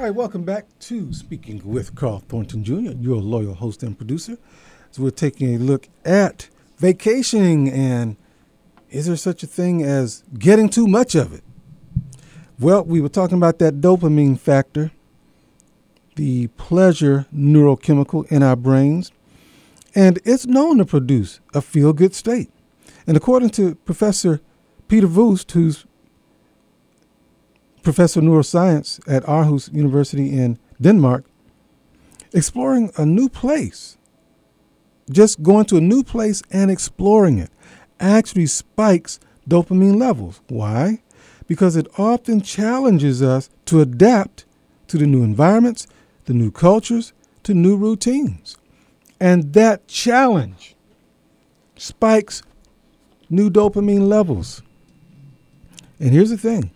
right, welcome back to Speaking with Carl Thornton Jr., your loyal host and producer. So we're taking a look at vacationing and is there such a thing as getting too much of it? Well, we were talking about that dopamine factor, the pleasure neurochemical in our brains, and it's known to produce a feel-good state. And according to Professor Peter Vuust, who's professor of neuroscience at Aarhus University in Denmark, exploring a new place, just going to a new place and exploring it, actually spikes dopamine levels. Why? Because it often challenges us to adapt to the new environments, the new cultures, to new routines. And that challenge spikes new dopamine levels. And here's the thing.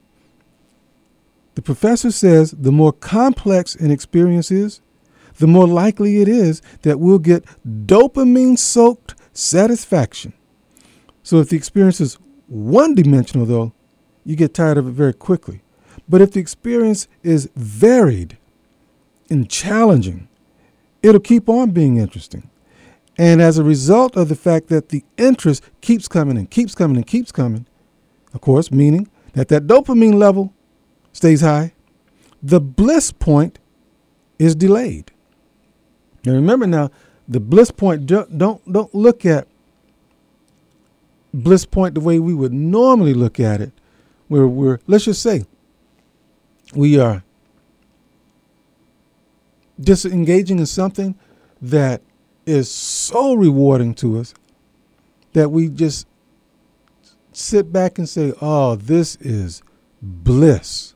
The professor says the more complex an experience is, the more likely it is that we'll get dopamine-soaked satisfaction. So if the experience is one-dimensional, though, you get tired of it very quickly. But if the experience is varied and challenging, it'll keep on being interesting. And as a result of the fact that the interest keeps coming and keeps coming and keeps coming, of course, meaning that dopamine level stays high, the bliss point is delayed. Now remember now, the bliss point, don't look at bliss point the way we would normally look at it, where let's just say we are just engaging in something that is so rewarding to us that we just sit back and say, oh, this is bliss.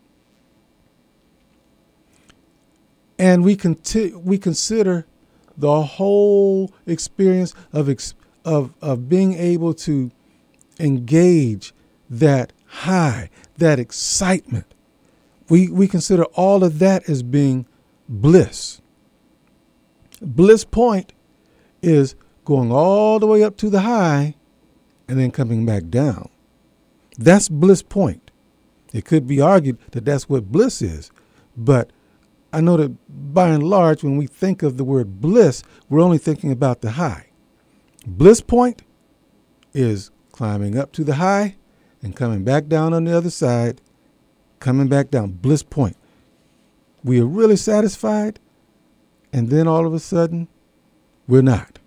And we consider the whole experience of being able to engage that high, that excitement. We consider all of that as being bliss. Bliss point is going all the way up to the high and then coming back down. That's bliss point. It could be argued that that's what bliss is, but I know that by and large, when we think of the word bliss, we're only thinking about the high. Bliss point is climbing up to the high and coming back down on the other side, coming back down. Bliss point. We are really satisfied, and then all of a sudden, we're not.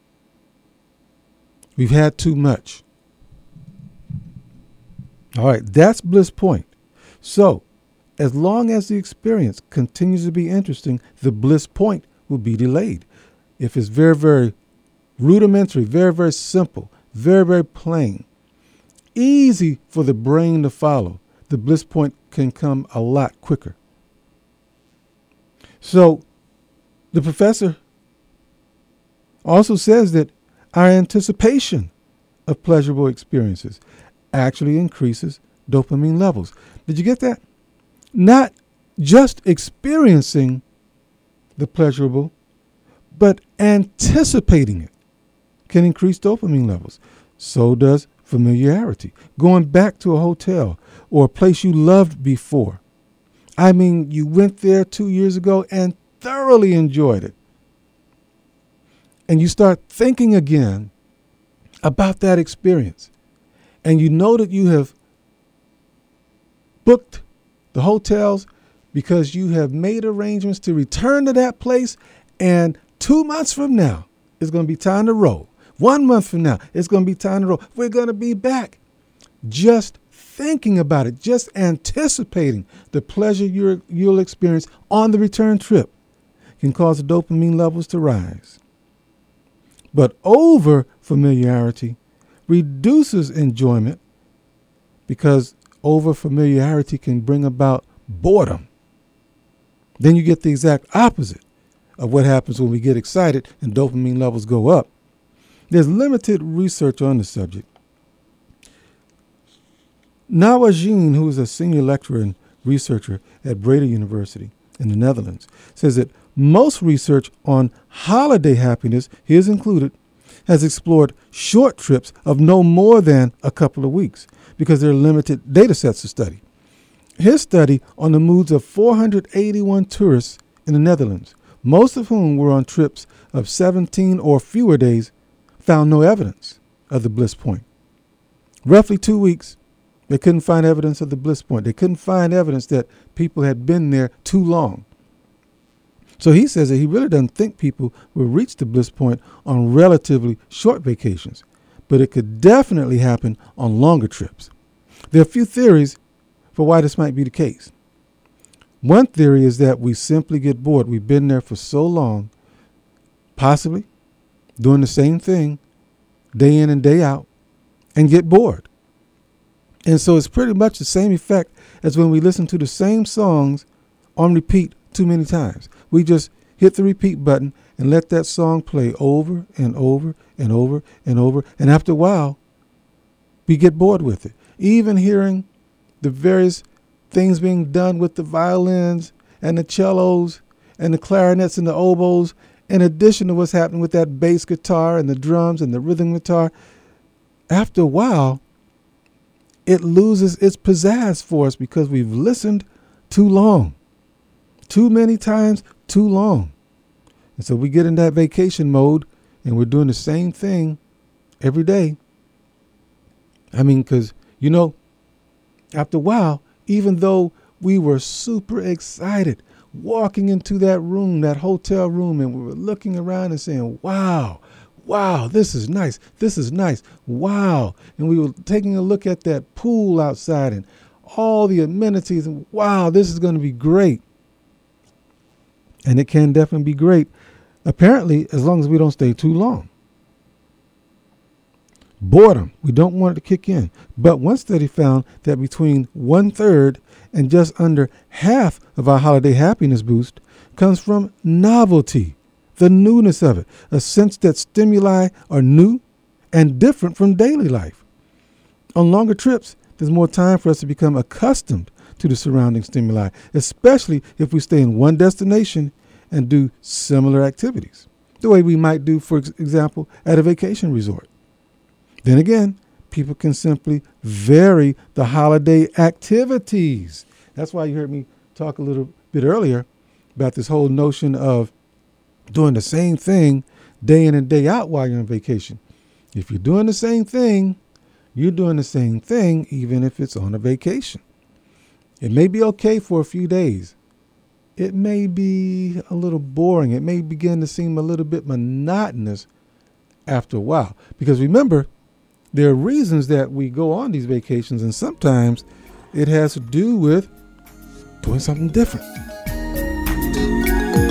We've had too much. All right, that's bliss point. So, as long as the experience continues to be interesting, the bliss point will be delayed. If it's very, very rudimentary, very, very simple, very, very plain, easy for the brain to follow, the bliss point can come a lot quicker. So the professor also says that our anticipation of pleasurable experiences actually increases dopamine levels. Did you get that? Not just experiencing the pleasurable, but anticipating it can increase dopamine levels. So does familiarity. Going back to a hotel or a place you loved before. I mean, you went there 2 years ago and thoroughly enjoyed it. And you start thinking again about that experience. And you know that you have booked the hotels because you have made arrangements to return to that place, and 2 months from now, it's going to be time to roll. 1 month from now, it's going to be time to roll. We're going to be back. Just thinking about it, just anticipating the pleasure you'll experience on the return trip can cause the dopamine levels to rise. But over familiarity reduces enjoyment because over familiarity can bring about boredom. Then you get the exact opposite of what happens when we get excited and dopamine levels go up. There's limited research on the subject. Nawajin, who is a senior lecturer and researcher at Breda University in the Netherlands, says that most research on holiday happiness, his included, has explored short trips of no more than a couple of weeks because there are limited data sets to study. his study on the moods of 481 tourists in the Netherlands, most of whom were on trips of 17 or fewer days, found no evidence of the bliss point. Roughly 2 weeks, they couldn't find evidence of the bliss point. They couldn't find evidence that people had been there too long. So he says that he really doesn't think people will reach the bliss point on relatively short vacations, but it could definitely happen on longer trips. There are a few theories for why this might be the case. One theory is that we simply get bored. We've been there for so long, possibly doing the same thing day in and day out, and get bored. And so it's pretty much the same effect as when we listen to the same songs on repeat too many times. We just hit the repeat button and let that song play over and over and over and over. And after a while, we get bored with it. Even hearing the various things being done with the violins and the cellos and the clarinets and the oboes, in addition to what's happening with that bass guitar and the drums and the rhythm guitar, after a while, it loses its pizzazz for us because we've listened too long, too many times, too long. And so we get in that vacation mode and we're doing the same thing every day. I mean, because, after a while, even though we were super excited walking into that room, that hotel room, and we were looking around and saying, wow, this is nice. This is nice. Wow. And we were taking a look at that pool outside and all the amenities. And wow, this is going to be great. And it can definitely be great, apparently, as long as we don't stay too long. Boredom, we don't want it to kick in. But one study found that between 1/3 and just under half of our holiday happiness boost comes from novelty, the newness of it, a sense that stimuli are new and different from daily life. On longer trips, there's more time for us to become accustomed to the surrounding stimuli, especially if we stay in one destination and do similar activities, the way we might do, for example, at a vacation resort. Then again, people can simply vary the holiday activities. That's why you heard me talk a little bit earlier about this whole notion of doing the same thing day in and day out while you're on vacation. If you're doing the same thing, you're doing the same thing even if it's on a vacation. It may be okay for a few days. It may be a little boring. It may begin to seem a little bit monotonous after a while. Because remember, there are reasons that we go on these vacations, and sometimes it has to do with doing something different.